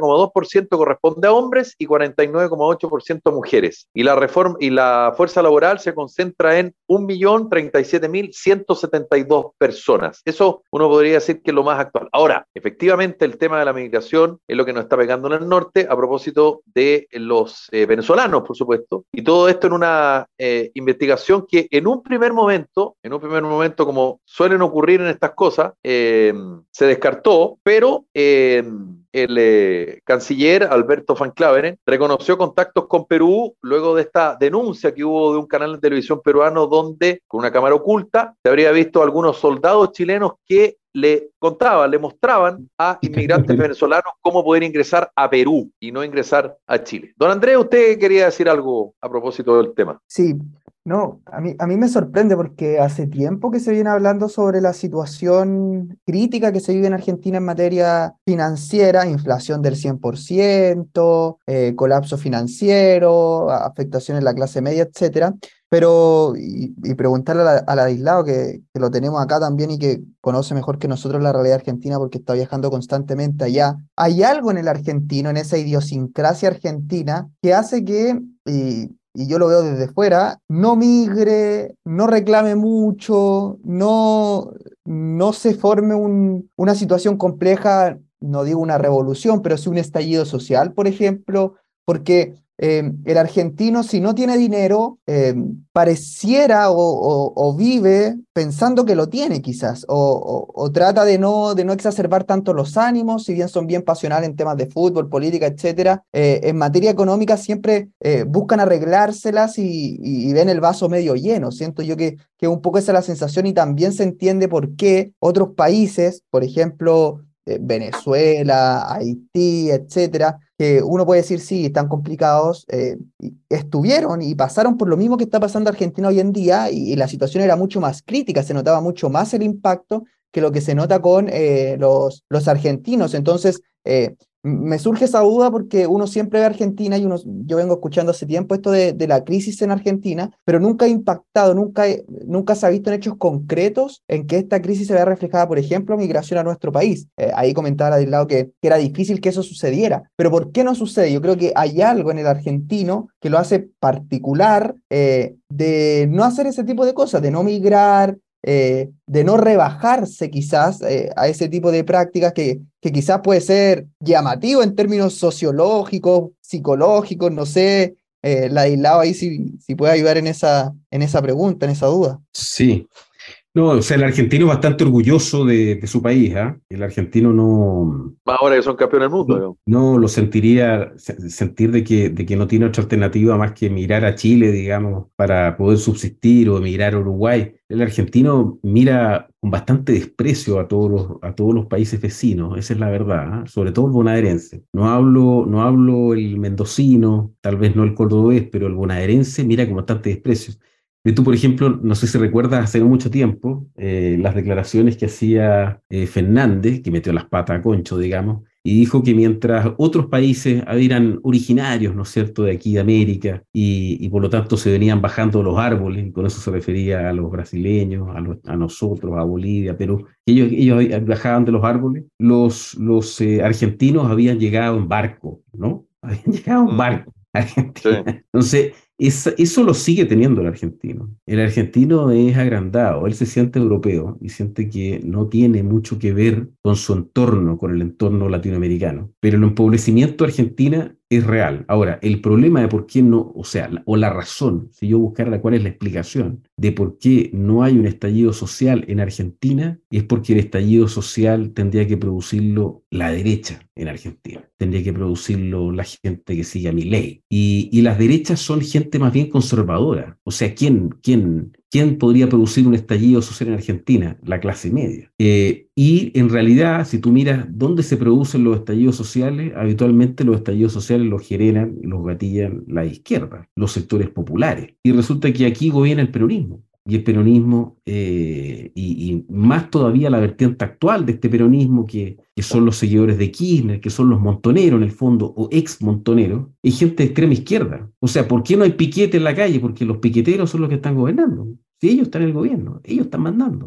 coma dos por ciento corresponde a hombres y cuarenta y nueve coma ocho por ciento a mujeres. Y la, reforma, y la fuerza laboral se concentra en un millón treinta y siete mil ciento setenta y dos personas. Eso uno podría decir que es lo más actual. Ahora, efectivamente, el tema de la migración es lo que nos está pegando en el norte a propósito de los eh, venezolanos, por supuesto. Y todo esto en una eh, investigación que en un primer momento, en un primer momento, como suelen ocurrir en estas cosas, eh, se descartó, pero eh, el eh, canciller Alberto Van Claveren reconoció contactos con Perú luego de esta denuncia que hubo de un canal de televisión peruano donde, con una cámara oculta, se habría visto a algunos soldados chilenos que le contaban, le mostraban a inmigrantes venezolanos cómo poder ingresar a Perú y no ingresar a Chile. Don Andrés, usted quería decir algo a propósito del tema. Sí, no, a mí, a mí me sorprende porque hace tiempo que se viene hablando sobre la situación crítica que se vive en Argentina en materia financiera, inflación del cien por ciento, eh, colapso financiero, afectación en la clase media, etcétera. Pero, y, y preguntarle a la- al aislado que, que lo tenemos acá también y que conoce mejor que nosotros la realidad argentina porque está viajando constantemente allá. ¿Hay algo en el argentino, en esa idiosincrasia argentina, que hace que, y, y yo lo veo desde fuera, no migre, no reclame mucho, no, no se forme un- una situación compleja, no digo una revolución, pero sí un estallido social, por ejemplo? Porque eh, el argentino, si no tiene dinero, eh, pareciera o, o- o vive pensando que lo tiene quizás, o, o- o trata de no, de no exacerbar tanto los ánimos, si bien son bien pasionales en temas de fútbol, política, etcétera. Eh, en materia económica siempre eh, buscan arreglárselas y, y- y ven el vaso medio lleno. Siento yo que, que un poco esa es la sensación y también se entiende por qué otros países, por ejemplo, eh, Venezuela, Haití, etcétera, que uno puede decir, sí, están complicados, eh, y estuvieron y pasaron por lo mismo que está pasando Argentina hoy en día y, y la situación era mucho más crítica, se notaba mucho más el impacto que lo que se nota con eh, los, los argentinos. Entonces, eh, m- me surge esa duda porque uno siempre ve a Argentina y uno, yo vengo escuchando hace tiempo esto de, de la crisis en Argentina, pero nunca ha impactado, nunca, he- nunca se ha visto en hechos concretos en que esta crisis se vea reflejada, por ejemplo, migración a nuestro país. Eh, ahí comentaba Ladislao que, que era difícil que eso sucediera, pero ¿por qué no sucede? Yo creo que hay algo en el argentino que lo hace particular, eh, de no hacer ese tipo de cosas, de no migrar, eh, de no rebajarse quizás eh, a ese tipo de prácticas que, que quizás puede ser llamativo en términos sociológicos, psicológicos, no sé, eh, Ladislao ahí si, si puede ayudar en esa, en esa pregunta, en esa duda. Sí. No, o sea, el argentino es bastante orgulloso de, de su país, ¿ah? El argentino no, Más ahora que son campeones del mundo, no, digamos. no lo sentiría, se- sentir de que, de que no tiene otra alternativa más que emigrar a Chile, digamos, para poder subsistir o emigrar a Uruguay. El argentino mira con bastante desprecio a todos los, a todos los países vecinos, esa es la verdad, ¿ah? Sobre todo el bonaerense. No hablo, no hablo el mendocino, tal vez no el cordobés, pero el bonaerense mira con bastante desprecio. Y tú, por ejemplo, no sé si recuerdas hace mucho tiempo eh, las declaraciones que hacía eh, Fernández, que metió las patas a Concho, digamos, y dijo que mientras otros países eran originarios, ¿no es cierto?, de aquí de América, y, y por lo tanto se venían bajando los árboles, y con eso se refería a los brasileños, a, los, a nosotros, a Bolivia, Perú, que ellos, ellos bajaban de los árboles, los, los eh, argentinos habían llegado en barco, ¿no? Habían llegado en Mm, barco a sí. Argentina. Entonces, esa- eso lo sigue teniendo el argentino. El argentino es agrandado, él se siente europeo y siente que no tiene mucho que ver con su entorno, con el entorno latinoamericano. Pero el empobrecimiento de Argentina es real. Ahora, el problema de por qué no, o sea, la- o la razón, si yo buscara cuál es la explicación de por qué no hay un estallido social en Argentina, es porque el estallido social tendría que producirlo la derecha en Argentina. Tendría que producirlo la gente que sigue a Milei. Y, y las derechas son gente más bien conservadora. O sea, ¿quién, quién, quién podría producir un estallido social en Argentina? La clase media. Eh, y en realidad, si tú miras dónde se producen los estallidos sociales, habitualmente los estallidos sociales los generan, los gatillan la izquierda, los sectores populares. Y resulta que aquí gobierna el peronismo. Y el peronismo, eh, y, y más todavía la vertiente actual de este peronismo, que, que son los seguidores de Kirchner, que son los montoneros en el fondo, o ex montoneros, es gente de extrema izquierda. O sea, ¿por qué no hay piquete en la calle? Porque los piqueteros son los que están gobernando. Si ellos están en el gobierno, ellos están mandando.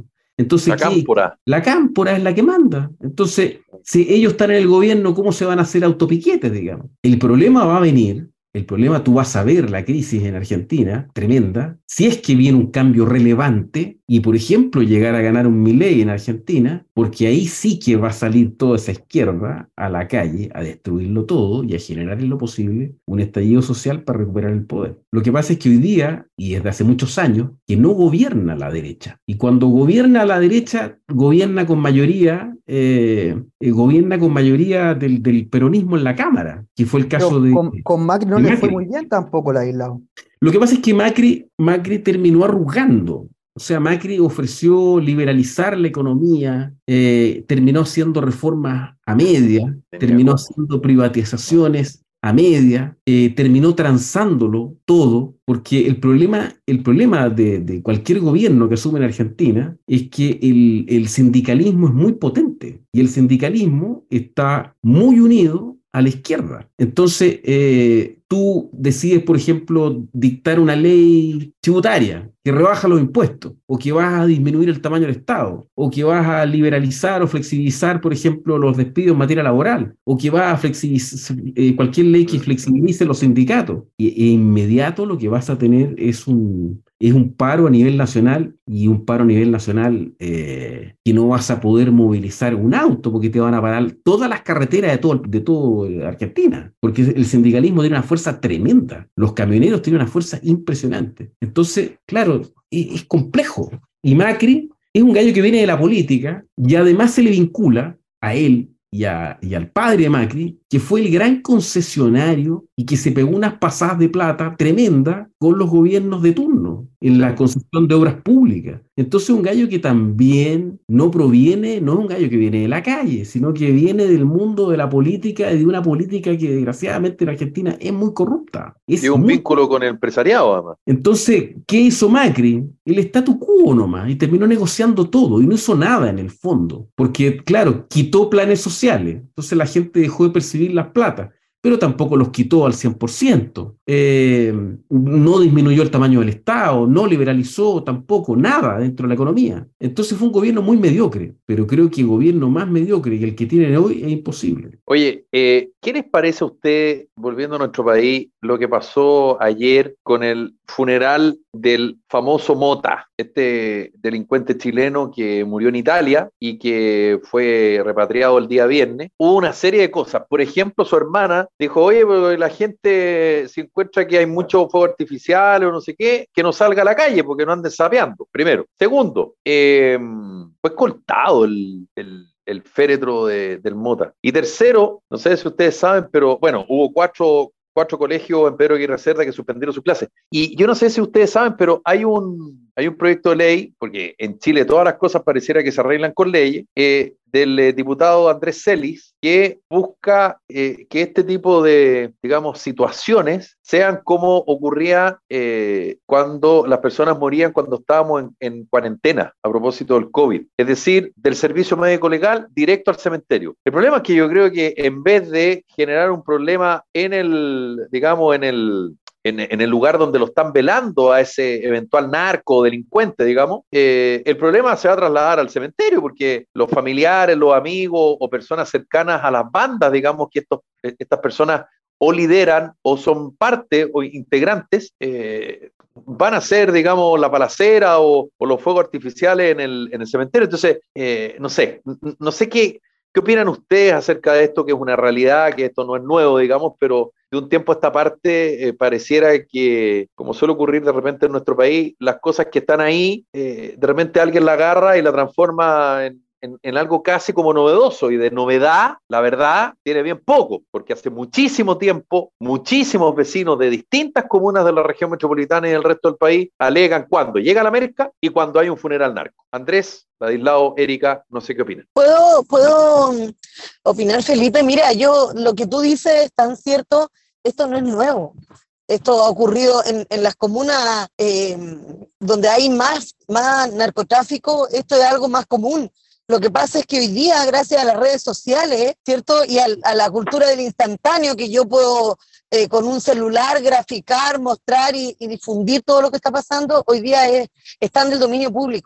Entonces, La ¿qué? cámpora. La cámpora es la que manda. Entonces, si ellos están en el gobierno, ¿cómo se van a hacer autopiquetes, digamos? El problema va a venir, el problema tú vas a ver la crisis en Argentina, tremenda, si es que viene un cambio relevante y, por ejemplo, llegar a ganar un Milei en Argentina, porque ahí sí que va a salir toda esa izquierda a la calle a destruirlo todo y a generar en lo posible un estallido social para recuperar el poder. Lo que pasa es que hoy día, y desde hace muchos años, que no gobierna la derecha. Y cuando gobierna la derecha, gobierna con mayoría, eh, eh, gobierna con mayoría del, del peronismo en la Cámara, que fue el caso Pero de, con, con Macri no de le Macri. fue muy bien tampoco, Ladislao. Lo que pasa es que Macri, Macri terminó arrugando. O sea, Macri ofreció liberalizar la economía, eh, terminó haciendo reformas a media, terminó haciendo privatizaciones a media, eh, terminó transándolo todo, porque el problema, el problema de, de cualquier gobierno que asume en Argentina es que el, el sindicalismo es muy potente y el sindicalismo está muy unido a la izquierda. Entonces, eh, tú decides, por ejemplo, dictar una ley tributaria que rebaja los impuestos, o que vas a disminuir el tamaño del Estado, o que vas a liberalizar o flexibilizar, por ejemplo, los despidos en materia laboral, o que vas a flexibilizar eh, cualquier ley que flexibilice los sindicatos. Y e inmediato lo que vas a tener es un, es un paro a nivel nacional, y un paro a nivel nacional eh, que no vas a poder movilizar un auto, porque te van a parar todas las carreteras de todo, de todo Argentina, porque el sindicalismo tiene una fuerza tremenda, los camioneros tienen una fuerza impresionante. Entonces, claro, es, es complejo. Y Macri es un gallo que viene de la política y además se le vincula a él y, a, y al padre de Macri, que fue el gran concesionario y que se pegó unas pasadas de plata tremendas con los gobiernos de turno en la concesión de obras públicas. Entonces un gallo que también no proviene, no es un gallo que viene de la calle, sino que viene del mundo de la política y de una política que desgraciadamente en Argentina es muy corrupta. Es y un muy vínculo con el empresariado, además. Entonces, ¿qué hizo Macri? El statu quo nomás, y terminó negociando todo, y no hizo nada en el fondo, porque, claro, quitó planes sociales, entonces la gente dejó de percibir las plata, pero tampoco los quitó al cien por ciento, eh, no disminuyó el tamaño del Estado, no liberalizó tampoco nada dentro de la economía. Entonces fue un gobierno muy mediocre, pero creo que el gobierno más mediocre que el que tienen hoy es imposible. Oye, eh, ¿qué les parece a usted, volviendo a nuestro país, lo que pasó ayer con el funeral del famoso Mota, este delincuente chileno que murió en Italia y que fue repatriado el día viernes? Hubo una serie de cosas. Por ejemplo, su hermana dijo, oye, pero la gente se encuentra que hay mucho fuego artificial o no sé qué, que no salga a la calle porque no anden sapeando, primero. Segundo, eh, fue cortado el... el el féretro de, del Mota. Y tercero, no sé si ustedes saben, pero bueno, hubo cuatro, cuatro colegios en Pedro Aguirre Cerda que suspendieron sus clases. Y yo no sé si ustedes saben, pero hay un, hay un proyecto de ley, porque en Chile todas las cosas pareciera que se arreglan con leyes, eh, del eh, diputado Andrés Celis, que busca eh, que este tipo de, digamos, situaciones sean como ocurría eh, cuando las personas morían cuando estábamos en, en cuarentena a propósito del COVID, es decir, del servicio médico legal directo al cementerio. El problema es que yo creo que en vez de generar un problema en el, digamos, en el En, en el lugar donde lo están velando a ese eventual narco o delincuente, digamos, eh, el problema se va a trasladar al cementerio, porque los familiares, los amigos o personas cercanas a las bandas, digamos, que estos, estas personas o lideran o son parte o integrantes, eh, van a ser, digamos, la balacera o, o los fuegos artificiales en el, en el cementerio. Entonces, eh, no sé, no sé qué, qué opinan ustedes acerca de esto, que es una realidad, que esto no es nuevo, digamos, pero de un tiempo a esta parte eh, pareciera que, como suele ocurrir de repente en nuestro país, las cosas que están ahí, eh, de repente alguien la agarra y la transforma en, en, en algo casi como novedoso, y de novedad, la verdad, tiene bien poco, porque hace muchísimo tiempo, muchísimos vecinos de distintas comunas de la región metropolitana y del resto del país alegan cuando llega la América y cuando hay un funeral narco. Andrés, Ladislao, Erika, no sé qué opinan. ¿Puedo, puedo opinar, Felipe? Mira, yo, lo que tú dices es tan cierto, esto no es nuevo. Esto ha ocurrido en, en las comunas eh, donde hay más, más narcotráfico, esto es algo más común. Lo que pasa es que hoy día, gracias a las redes sociales, ¿cierto? Y a, a la cultura del instantáneo, que yo puedo eh, con un celular graficar, mostrar y, y difundir todo lo que está pasando, hoy día es, está en el dominio público.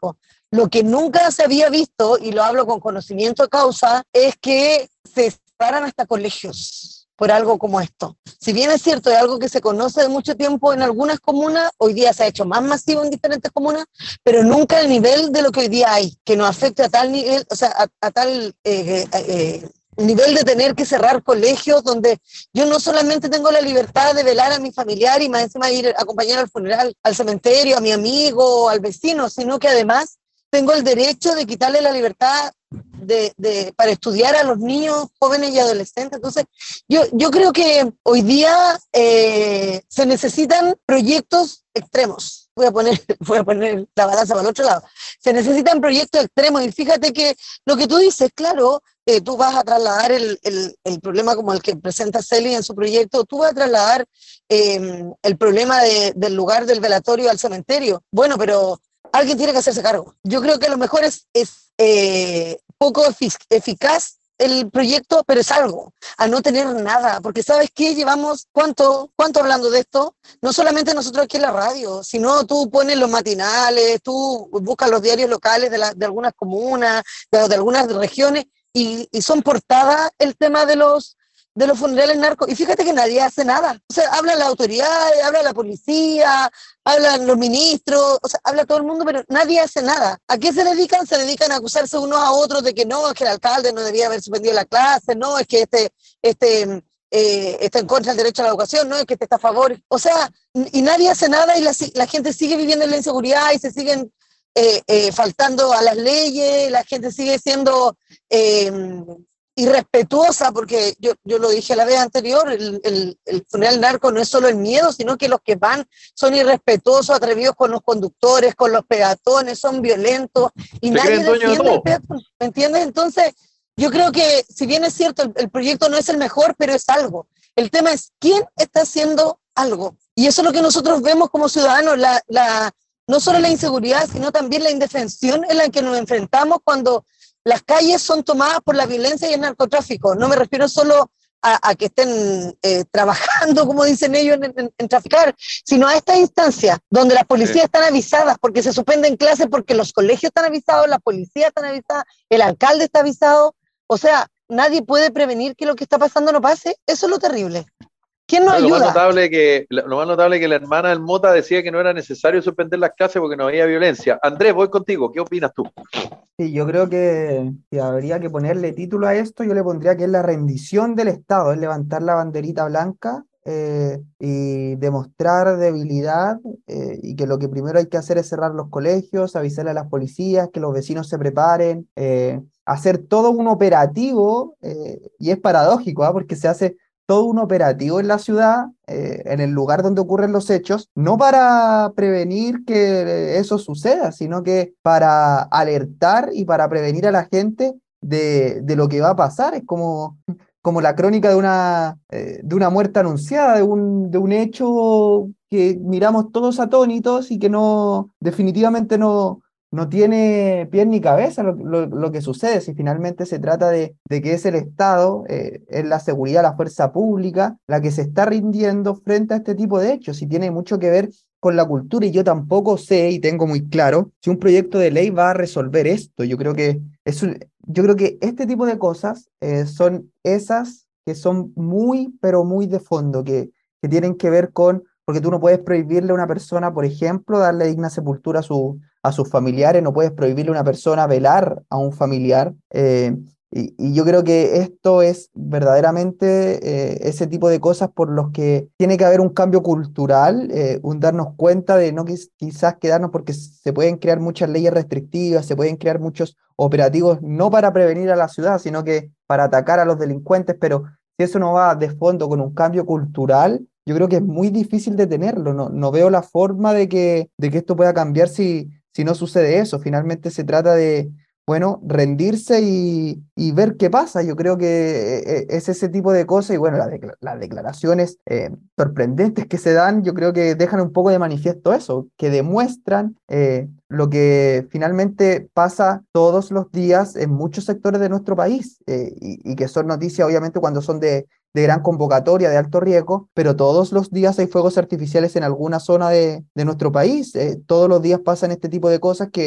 Lo que nunca se había visto, y lo hablo con conocimiento de causa, es que se separan hasta colegios por algo como esto. Si bien es cierto, es algo que se conoce de mucho tiempo en algunas comunas, hoy día se ha hecho más masivo en diferentes comunas, pero nunca al nivel de lo que hoy día hay, que nos afecte a tal nivel, o sea, a, a tal eh, eh, nivel de tener que cerrar colegios donde yo no solamente tengo la libertad de velar a mi familiar y más encima ir a acompañar al funeral, al cementerio, a mi amigo, al vecino, sino que además tengo el derecho de quitarle la libertad de, de, para estudiar a los niños, jóvenes y adolescentes. Entonces, yo, yo creo que hoy día eh, se necesitan proyectos extremos. Voy a, poner, voy a poner la balanza para el otro lado. Se necesitan proyectos extremos y fíjate que lo que tú dices, claro, eh, tú vas a trasladar el, el, el problema como el que presenta Celi en su proyecto, tú vas a trasladar eh, el problema de, del lugar del velatorio al cementerio. Bueno, pero alguien tiene que hacerse cargo. Yo creo que a lo mejor es, es eh, poco efic eficaz el proyecto, pero es algo, a no tener nada, porque ¿sabes qué? Llevamos, ¿cuánto, cuánto hablando de esto? No solamente nosotros aquí en la radio, sino tú pones los matinales, tú buscas los diarios locales de, la, de algunas comunas, de, de algunas regiones, y, y son portadas el tema de los de los funerales narcos, y fíjate que nadie hace nada. O sea, hablan las autoridades, habla la policía, hablan los ministros, o sea, habla todo el mundo, pero nadie hace nada. ¿A qué se dedican? Se dedican a acusarse unos a otros de que no, es que el alcalde no debía haber suspendido la clase, no, es que este, este eh, está en contra del derecho a la educación, no, es que este está a favor. O sea, y nadie hace nada y la, la gente sigue viviendo en la inseguridad y se siguen eh, eh, faltando a las leyes, la gente sigue siendo... Eh, irrespetuosa, porque yo, yo lo dije la vez anterior, el, el, el funeral narco no es solo el miedo, sino que los que van son irrespetuosos, atrevidos con los conductores, con los peatones, son violentos, y nadie defiende al peatón, ¿me entiendes? Entonces, yo creo que, si bien es cierto, el, el proyecto no es el mejor, pero es algo. El tema es, ¿quién está haciendo algo? Y eso es lo que nosotros vemos como ciudadanos, la, la, no solo la inseguridad, sino también la indefensión en la que nos enfrentamos cuando las calles son tomadas por la violencia y el narcotráfico. No me refiero solo a, a que estén eh, trabajando, como dicen ellos, en, en, en traficar, sino a estas instancias donde las policías sí. están avisadas porque se suspenden clases, porque los colegios están avisados, la policía están avisada, el alcalde está avisado. O sea, nadie puede prevenir que lo que está pasando no pase. Eso es lo terrible. ¿Quién nos no, ayuda? Lo más, notable que, lo más notable es que la hermana del Mota decía que no era necesario suspender las clases porque no había violencia. Andrés, voy contigo. ¿Qué opinas tú? Sí, yo creo que, que habría que ponerle título a esto. Yo le pondría que es la rendición del Estado, es levantar la banderita blanca eh, y demostrar debilidad eh, y que lo que primero hay que hacer es cerrar los colegios, avisarle a las policías, que los vecinos se preparen, eh, hacer todo un operativo, eh, y es paradójico, ¿eh? Porque se hace todo un operativo en la ciudad, eh, en el lugar donde ocurren los hechos, no para prevenir que eso suceda, sino que para alertar y para prevenir a la gente de, de lo que va a pasar. Es como, como la crónica de una, eh, de una muerte anunciada, de un, de un hecho que miramos todos atónitos y que no, definitivamente no... no tiene pie ni cabeza lo, lo, lo que sucede, si finalmente se trata de, de que es el Estado, eh, es la seguridad, la fuerza pública, la que se está rindiendo frente a este tipo de hechos, y tiene mucho que ver con la cultura, y yo tampoco sé, y tengo muy claro, si un proyecto de ley va a resolver esto. Yo creo que, es un, yo creo que este tipo de cosas eh, son esas que son muy, pero muy de fondo, que, que tienen que ver con, porque tú no puedes prohibirle a una persona, por ejemplo, darle digna sepultura a su a sus familiares, no puedes prohibirle a una persona velar a un familiar, eh, y, y yo creo que esto es verdaderamente eh, ese tipo de cosas por los que tiene que haber un cambio cultural, eh, un darnos cuenta de no quis, quizás quedarnos, porque se pueden crear muchas leyes restrictivas, se pueden crear muchos operativos, no para prevenir a la ciudad, sino que para atacar a los delincuentes, pero si eso no va de fondo con un cambio cultural, yo creo que es muy difícil detenerlo. No, no veo la forma de que, de que esto pueda cambiar si Si no sucede eso. Finalmente se trata de, bueno, rendirse y, y ver qué pasa. Yo creo que es ese tipo de cosas, y bueno, las, de, las declaraciones eh, sorprendentes que se dan, yo creo que dejan un poco de manifiesto eso, que demuestran eh, lo que finalmente pasa todos los días en muchos sectores de nuestro país, eh, y, y que son noticias obviamente cuando son de, de gran convocatoria, de alto riesgo, pero todos los días hay fuegos artificiales en alguna zona de, de nuestro país. Eh, todos los días pasan este tipo de cosas que,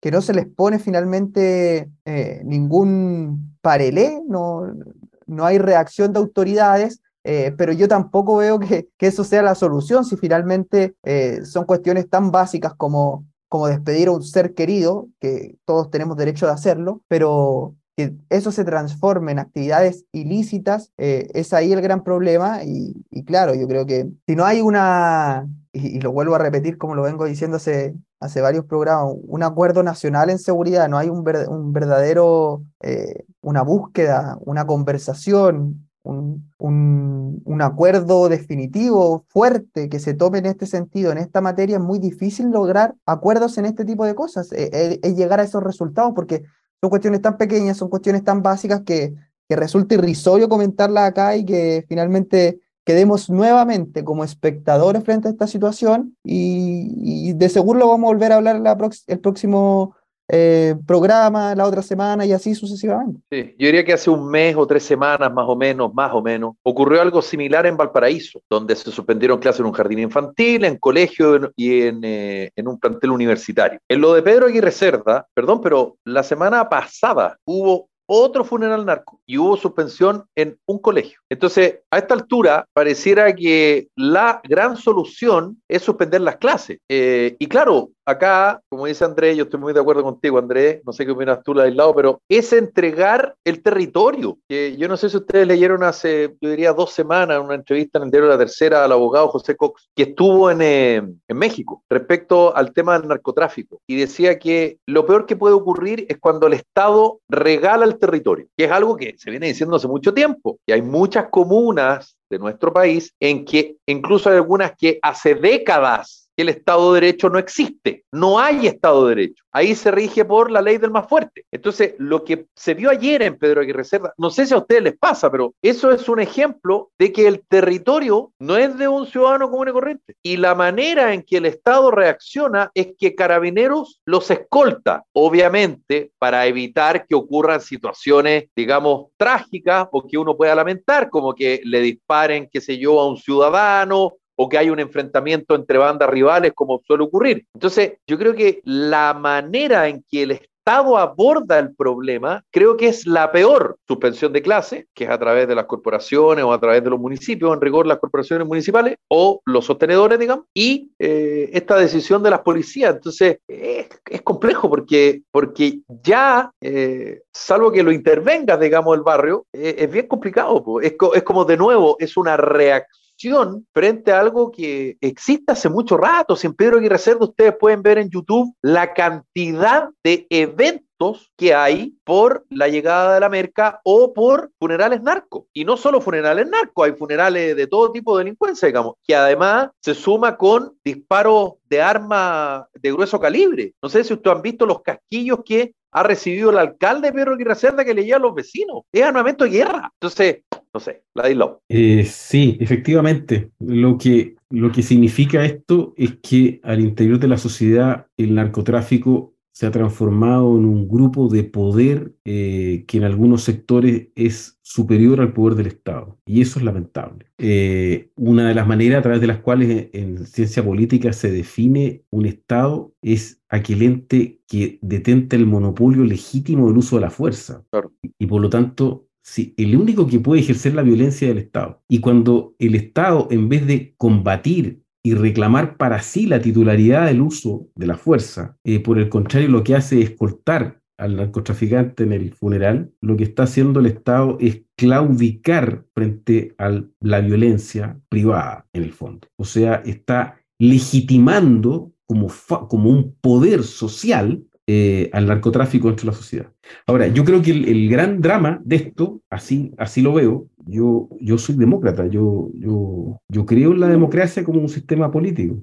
que no se les pone finalmente eh, ningún parelé, no, no hay reacción de autoridades. Eh, pero yo tampoco veo que, que eso sea la solución, si finalmente eh, son cuestiones tan básicas como, como despedir a un ser querido, que todos tenemos derecho de hacerlo, pero que eso se transforme en actividades ilícitas, eh, es ahí el gran problema. Y, y claro, yo creo que si no hay una, y, y lo vuelvo a repetir como lo vengo diciendo hace, hace varios programas, un acuerdo nacional en seguridad, no hay un, ver, un verdadero, eh, una búsqueda, una conversación, Un, un, un acuerdo definitivo, fuerte, que se tome en este sentido, en esta materia, es muy difícil lograr acuerdos en este tipo de cosas, es, es, es llegar a esos resultados, porque son cuestiones tan pequeñas, son cuestiones tan básicas que, que resulta irrisorio comentarlas acá y que finalmente quedemos nuevamente como espectadores frente a esta situación, y, y de seguro lo vamos a volver a hablar la prox el próximo Eh, programa, la otra semana, y así sucesivamente. Sí, yo diría que hace un mes o tres semanas, más o menos, más o menos, ocurrió algo similar en Valparaíso, donde se suspendieron clases en un jardín infantil, en colegio y en, eh, en un plantel universitario. En lo de Pedro Aguirre Cerda, perdón, pero la semana pasada hubo otro funeral narco y hubo suspensión en un colegio. Entonces, a esta altura, pareciera que la gran solución es suspender las clases. Eh, y claro, acá, como dice Andrés, yo estoy muy de acuerdo contigo, Andrés, no sé qué opinas tú, Ladislao, pero es entregar el territorio. Que yo no sé si ustedes leyeron hace, yo diría, dos semanas, una entrevista en el diario La Tercera al abogado José Cox, que estuvo en, eh, en México, respecto al tema del narcotráfico, y decía que lo peor que puede ocurrir es cuando el Estado regala el territorio, que es algo que se viene diciendo hace mucho tiempo, y hay muchas comunas de nuestro país en que incluso hay algunas que hace décadas que el Estado de Derecho no existe, no hay Estado de Derecho, ahí se rige por la ley del más fuerte. Entonces, lo que se vio ayer en Pedro Aguirre Cerda, no sé si a ustedes les pasa, pero eso es un ejemplo de que el territorio no es de un ciudadano común y corriente, y la manera en que el Estado reacciona es que Carabineros los escolta, obviamente para evitar que ocurran situaciones, digamos, trágicas o que uno pueda lamentar, como que le disparen, qué sé yo, a un ciudadano, o que hay un enfrentamiento entre bandas rivales, como suele ocurrir. Entonces, yo creo que la manera en que el Estado aborda el problema, creo que es la peor. Suspensión de clases, que es a través de las corporaciones o a través de los municipios, en rigor las corporaciones municipales o los sostenedores, digamos, y eh, esta decisión de las policías. Entonces, es, es complejo porque, porque ya, eh, salvo que lo intervengas, digamos, el barrio, eh, es bien complicado. Es, es como, de nuevo, es una reacción frente a algo que existe hace mucho rato. Si en Pedro Aguirre Cerda ustedes pueden ver en YouTube la cantidad de eventos que hay por la llegada de la merca o por funerales narcos. Y no solo funerales narcos, hay funerales de todo tipo de delincuencia, digamos, que además se suma con disparos de arma de grueso calibre. No sé si ustedes han visto los casquillos que ha recibido el alcalde de Pedro Aguirre Cerda que le llevan a los vecinos. Es armamento de guerra. Entonces, no sé, Ladislao. Eh, sí, efectivamente. Lo que, lo que significa esto es que al interior de la sociedad el narcotráfico se ha transformado en un grupo de poder eh, que en algunos sectores es superior al poder del Estado. Y eso es lamentable. Eh, una de las maneras a través de las cuales en, en ciencia política se define un Estado es aquel ente que detenta el monopolio legítimo del uso de la fuerza. Claro. Y, y por lo tanto, sí, el único que puede ejercer la violencia es el Estado. Y cuando el Estado, en vez de combatir y reclamar para sí la titularidad del uso de la fuerza, eh, por el contrario, lo que hace es escoltar al narcotraficante en el funeral, lo que está haciendo el Estado es claudicar frente a la violencia privada, en el fondo. O sea, está legitimando como, como un poder social eh, al narcotráfico dentro de la sociedad. Ahora, yo creo que el, el gran drama de esto, así, así lo veo, yo, yo soy demócrata, yo, yo, yo creo en la democracia como un sistema político,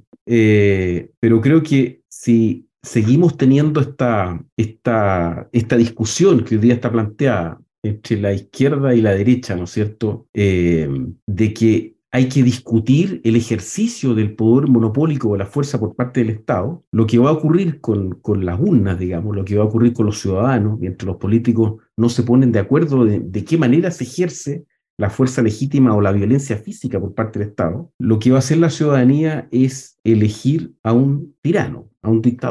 eh, pero creo que si seguimos teniendo esta, esta, esta discusión que hoy día está planteada entre la izquierda y la derecha, ¿no es cierto?, eh, de que hay que discutir el ejercicio del poder monopólico o la fuerza por parte del Estado, lo que va a ocurrir con, con las urnas, digamos, lo que va a ocurrir con los ciudadanos, mientras los políticos no se ponen de acuerdo de, de qué manera se ejerce la fuerza legítima o la violencia física por parte del Estado, lo que va a hacer la ciudadanía es elegir a un tirano, a un dictador.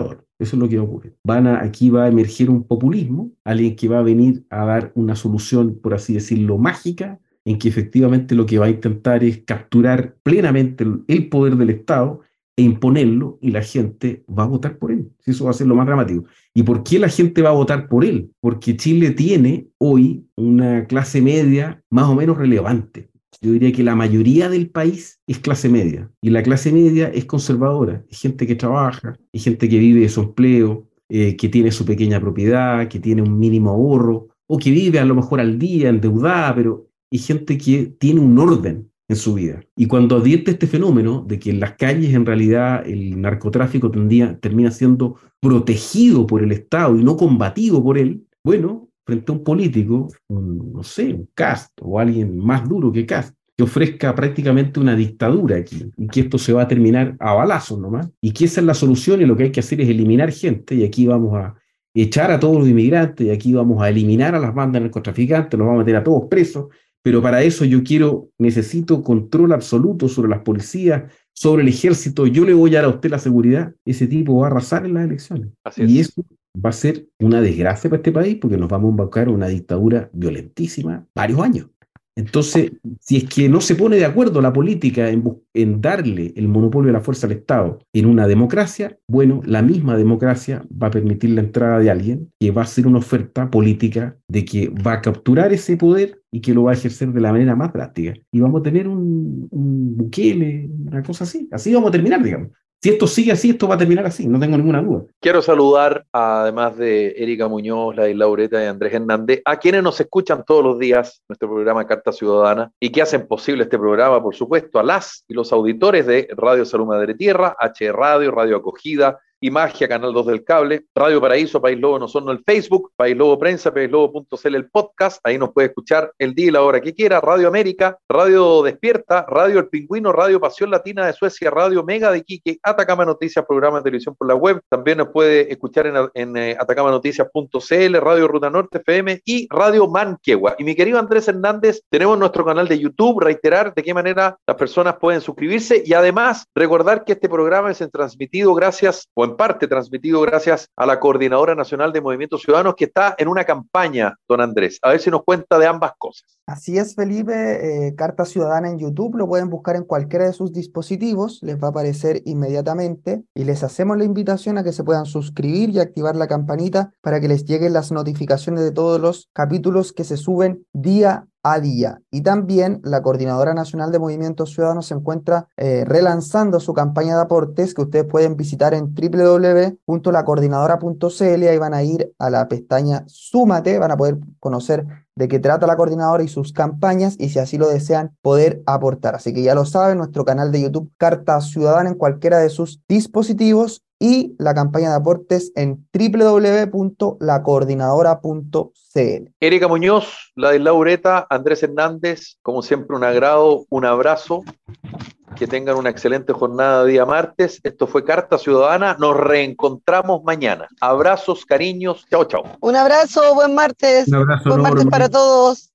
Eso es lo que va a ocurrir. Van a, aquí va a emerger un populismo, alguien que va a venir a dar una solución, por así decirlo, mágica, en que efectivamente lo que va a intentar es capturar plenamente el, el poder del Estado e imponerlo, y la gente va a votar por él. Eso va a ser lo más dramático. ¿Y por qué la gente va a votar por él? Porque Chile tiene hoy una clase media más o menos relevante. Yo diría que la mayoría del país es clase media, y la clase media es conservadora, es gente que trabaja, es gente que vive de su empleo, eh, que tiene su pequeña propiedad, que tiene un mínimo ahorro, o que vive a lo mejor al día endeudada, pero es gente que tiene un orden en su vida. Y cuando advierte este fenómeno de que en las calles en realidad el narcotráfico tendría, termina siendo protegido por el Estado y no combatido por él, bueno, frente a un político, un, no sé, un Kast o alguien más duro que Kast, que ofrezca prácticamente una dictadura aquí, y que esto se va a terminar a balazos nomás, y que esa es la solución, y lo que hay que hacer es eliminar gente, y aquí vamos a echar a todos los inmigrantes, y aquí vamos a eliminar a las bandas narcotraficantes, los vamos a meter a todos presos, pero para eso yo quiero, necesito control absoluto sobre las policías, sobre el ejército, yo le voy a dar a usted la seguridad, ese tipo va a arrasar en las elecciones. Así y es. eso va a ser una desgracia para este país, porque nos vamos a embarcar en una dictadura violentísima varios años. Entonces, si es que no se pone de acuerdo la política en, en darle el monopolio de la fuerza al Estado en una democracia, bueno, la misma democracia va a permitir la entrada de alguien que va a hacer una oferta política de que va a capturar ese poder y que lo va a ejercer de la manera más drástica. Y vamos a tener un, un Bukele, una cosa así. Así vamos a terminar, digamos. Si esto sigue así, esto va a terminar así, no tengo ninguna duda. Quiero saludar, además de Erika Muñoz, Ladislau Ureta y Andrés Hernández, a quienes nos escuchan todos los días, nuestro programa Carta Ciudadana, y que hacen posible este programa, por supuesto, a las y los auditores de Radio Salud Madre Tierra, H Radio, Radio Acogida, y Magia, Canal dos del Cable, Radio Paraíso, País Lobo en Osorno, el Facebook, País Lobo Prensa, país lobo punto c l el podcast, ahí nos puede escuchar el día y la hora que quiera, Radio América, Radio Despierta, Radio El Pingüino, Radio Pasión Latina de Suecia, Radio Mega de Iquique, Atacama Noticias, programa de televisión por la web, también nos puede escuchar en, en eh, atacama noticias punto c l, Radio Ruta Norte F M y Radio Manquehua. Y mi querido Andrés Hernández, tenemos nuestro canal de YouTube, reiterar de qué manera las personas pueden suscribirse, y además recordar que este programa es transmitido gracias, o en parte transmitido gracias a la Coordinadora Nacional de Movimientos Ciudadanos, que está en una campaña, don Andrés. A ver si nos cuenta de ambas cosas. Así es, Felipe, eh, Carta Ciudadana en YouTube, lo pueden buscar en cualquiera de sus dispositivos, les va a aparecer inmediatamente, y les hacemos la invitación a que se puedan suscribir y activar la campanita para que les lleguen las notificaciones de todos los capítulos que se suben día a día. Y también la Coordinadora Nacional de Movimientos Ciudadanos se encuentra eh, relanzando su campaña de aportes, que ustedes pueden visitar en w w w punto la coordinadora punto c l. Ahí van a ir a la pestaña Súmate, van a poder conocer de qué trata la coordinadora y sus campañas, y si así lo desean, poder aportar. Así que ya lo saben, nuestro canal de YouTube Carta Ciudadana en cualquiera de sus dispositivos, y la campaña de aportes en w w w punto la coordinadora punto c l. Erika Muñoz, Ladislau Ureta, Andrés Hernández, como siempre un agrado, un abrazo, que tengan una excelente jornada de día martes. Esto fue Carta Ciudadana, nos reencontramos mañana. Abrazos, cariños, chao, chao. Un abrazo, buen martes. Un abrazo, Buen martes enorme. para todos.